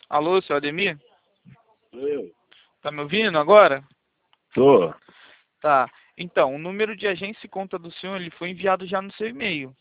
Alô, seu Ademir? Eu. Tá me ouvindo agora? Tô. Tá. Então, o número de agência e conta do senhor, ele foi enviado já no seu e-mail.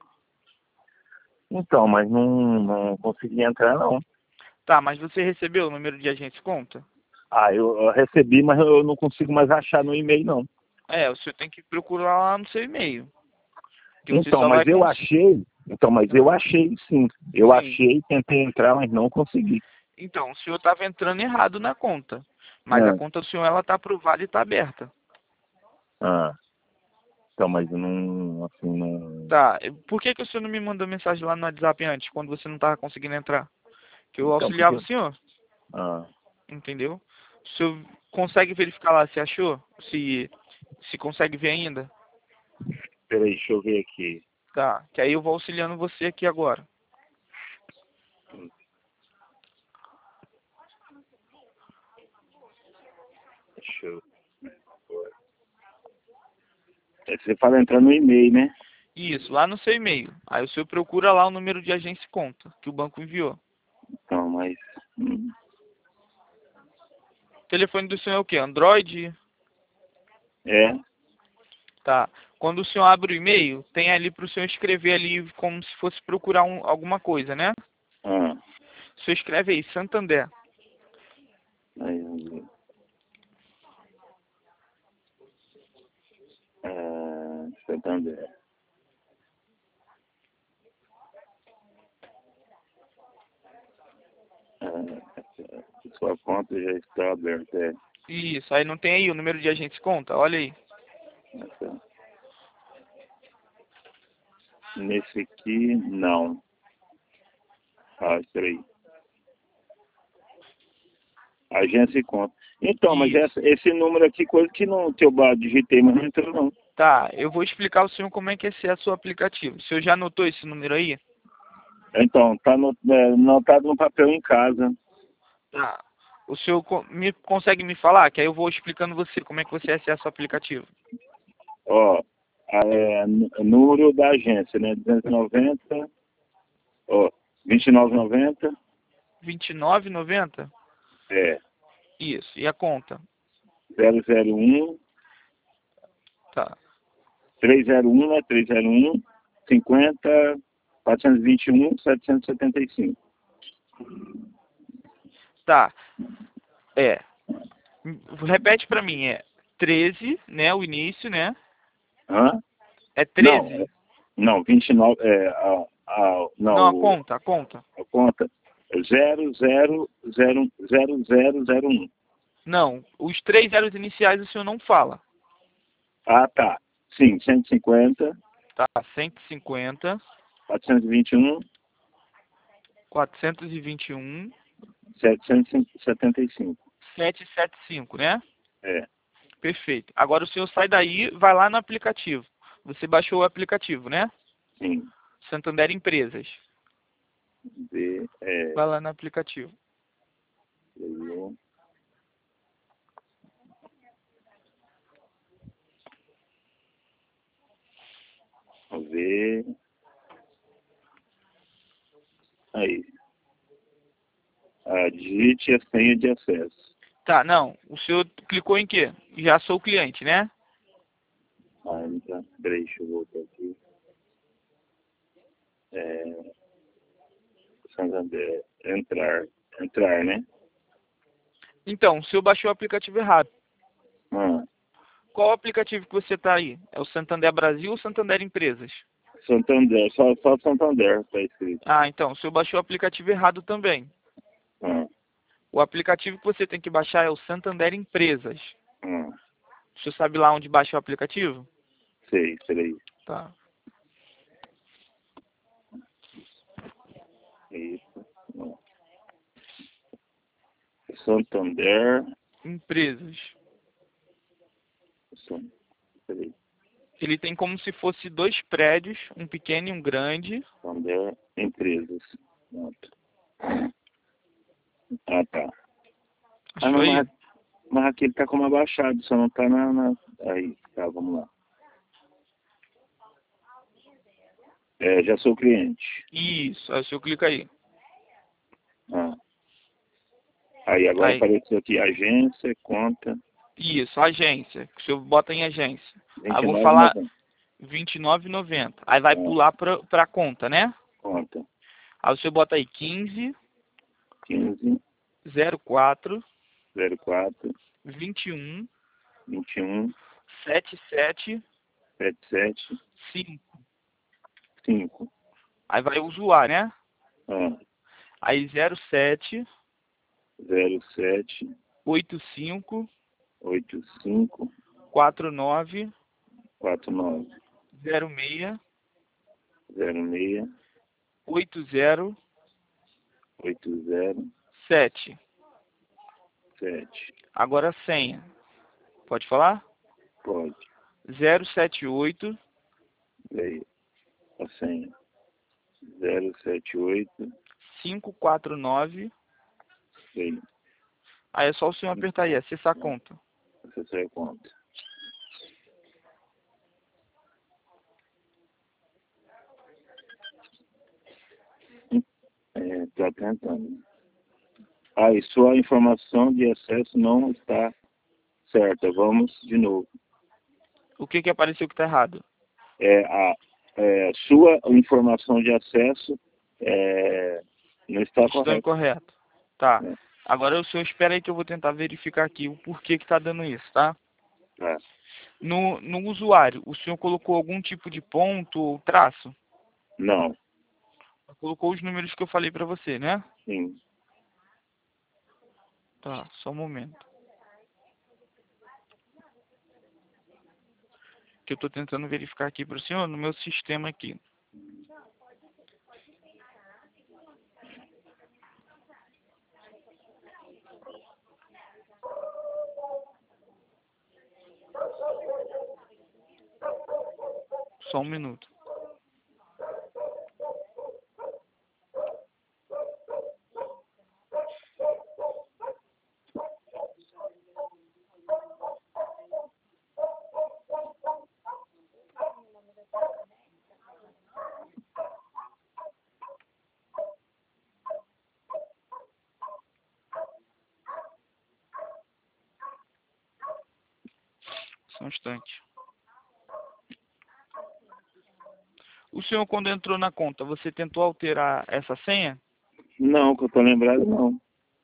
Então, mas não consegui entrar, não. Tá, mas você recebeu o número de agência e conta? Ah, eu recebi, mas eu não consigo mais achar no e-mail, não. É, o senhor tem que procurar lá no seu e-mail. Que você Então, só vai mas eu conseguir. achei. Então, mas eu achei, sim. Eu Sim. achei, tentei entrar, mas não consegui. Então, o senhor estava entrando errado na conta. Mas a Ah, conta do senhor, ela tá aprovada e tá aberta. ah. Então, mas eu não, assim, não... Tá. Por que que o senhor não me mandou mensagem lá no WhatsApp antes, quando você não tava conseguindo entrar? Que eu Então, porque... auxiliava o senhor, Ah, entendeu? O senhor consegue verificar lá se achou? Se consegue ver ainda? peraí, deixa eu ver aqui. Tá, que aí eu vou auxiliando você aqui agora. Deixa eu... Você fala entrar no e-mail, né? Isso, lá no seu e-mail. Aí o senhor procura lá o número de agência e conta que o banco enviou. Então, mas... O telefone do senhor é o quê? Android? É? Tá. Quando o senhor abre o e-mail, tem ali para o senhor escrever ali como se fosse procurar alguma coisa, né? Ah, O senhor escreve aí, Santander. aí, Santander. Sua conta já está aberta. Isso, aí não tem aí o número de agência e conta? Olha aí. Essa. Nesse aqui, não. Ah, espera aí. Agência e conta. Então, mas Isso. esse número aqui, coisa que não que eu digitei, mas não entrou, não. Tá, eu vou explicar ao senhor como é que é acesso ao aplicativo. O senhor já anotou esse número aí? Então, tá anotado no papel em casa. Tá. O senhor consegue me falar? Que aí eu vou explicando você como é que você acessa o aplicativo. Ó, número da agência, né? 290, ó, 2990, 29,90. é, Isso. E a conta? 001, Tá. 301, né? 301, 50, 421, 775. Tá. É. Repete pra mim. É 13, né? O início, né? Hã? É Não, 13. não, 29, Não, a não, conta, a conta. a conta é 000001. Não. Os três zeros iniciais o senhor não fala. Ah, tá. Sim, 150, Tá. 150, 421, 421, 775. 775, né? É, Perfeito. Agora o senhor sai daí, vai lá no aplicativo. Você baixou o aplicativo, né? sim. Santander Empresas. B, Vai lá no aplicativo. eu, V, aí. Digite a senha de acesso. Tá, não. O senhor clicou em quê? Já sou cliente, né? Ah, então, peraí, deixa eu voltar aqui. É, Santander, entrar, né? Então, o senhor baixou o aplicativo errado. Ah, Qual aplicativo que você tá aí? É o Santander Brasil ou Santander Empresas? Santander, só Santander tá escrito. Ah, então, o senhor baixou o aplicativo errado também. Ah, O aplicativo que você tem que baixar é o Santander Empresas. ah, O senhor sabe lá onde baixa o aplicativo? sei, peraí. Tá. Isso. Não. Santander, Empresas. peraí. Ele tem como se fosse dois prédios, um pequeno e um grande. Santander, empresas. Pronto. Ah, tá. Ah, Achou não, aí? mas aqui ele tá como abaixado, só não tá Aí, tá, vamos lá. Já sou cliente. Isso. Aí o senhor clica aí. Ah. Aí agora Aí, apareceu aqui agência, conta, isso, agência. O senhor bota em agência. Aí eu vou falar 29,90. 29,90. Aí vai Ah, pular pra conta, né? conta. Aí o senhor bota aí 15 15, 04 04, 21 21, 77 77, 5. 5. Aí vai o usuário, né? Ah, Aí 07 07, 85 85, 49 49, 06 06, 80 80, 7. 7. Agora a senha. Pode falar? Pode. 078 Aí, a senha. 078, 549. aí, Aí é só o senhor apertar aí, acessar a conta. acessar a conta. Está tentando. Aí, sua informação de acesso não está certa. Vamos de novo. O que que apareceu que está errado? Sua informação de acesso não está Estão correta. incorreto. Tá. Né? Agora o senhor espera aí que eu vou tentar verificar aqui o porquê que está dando isso, tá? Tá. No usuário, o senhor colocou algum tipo de ponto ou traço? Não, Colocou os números que eu falei para você, né? sim. Tá, só um momento. Que eu estou tentando verificar aqui para o senhor no meu sistema aqui. Só um minuto. Só um instante. O senhor, quando entrou na conta, você tentou alterar essa senha? Não, que eu tô lembrado, não.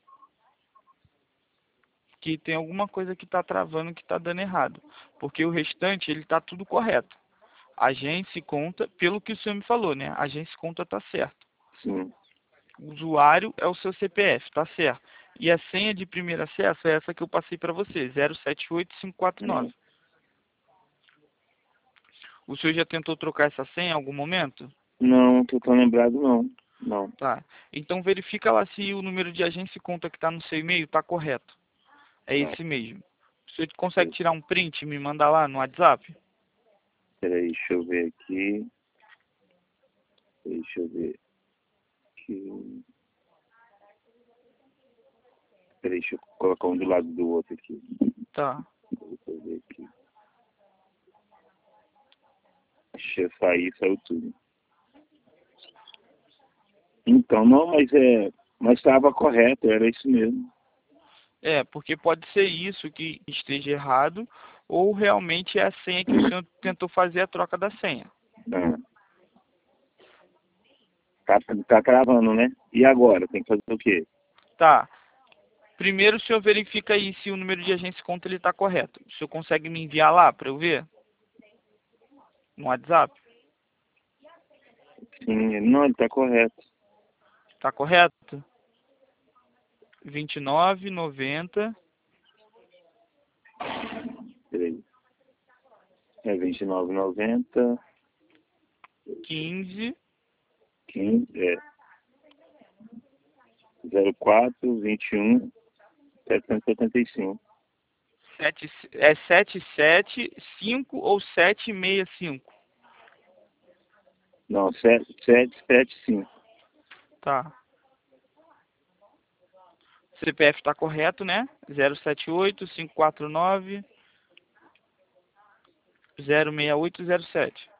Que tem alguma coisa que está travando, que está dando errado. Porque o restante, ele está tudo correto. Agência e conta, pelo que o senhor me falou, né? Agência e conta está certo. Sim. O usuário é o seu CPF, tá certo. E a senha de primeiro acesso é essa que eu passei para você, 078549. O senhor já tentou trocar essa senha em algum momento? Não, que eu tô lembrado, não. Não. Tá. Então verifica lá se o número de agência e conta que está no seu e-mail está correto. É Tá. esse mesmo. O senhor consegue tirar um print e me mandar lá no WhatsApp? Peraí, deixa eu ver aqui. Deixa eu ver aqui. Peraí, deixa eu colocar um do lado do outro aqui. Tá. Deixa eu ver aqui. Deixa eu sair, saiu tudo. Então, não, mas estava correto, era isso mesmo. É, porque pode ser isso que esteja errado, ou realmente é a senha que o senhor tentou fazer a troca da senha. Ah, tá cravando, né? E agora? Tem que fazer o quê? Tá. Primeiro o senhor verifica aí se o número de agência e conta ele está correto. O senhor consegue me enviar lá para eu ver? No WhatsApp? Sim, não, ele tá correto. Tá correto? 29,90, Peraí. É 29,90, 15, 15, 04, 21, 775. 775 ou 765? Não, 775. Tá. CPF está correto, né? 078 549 06807.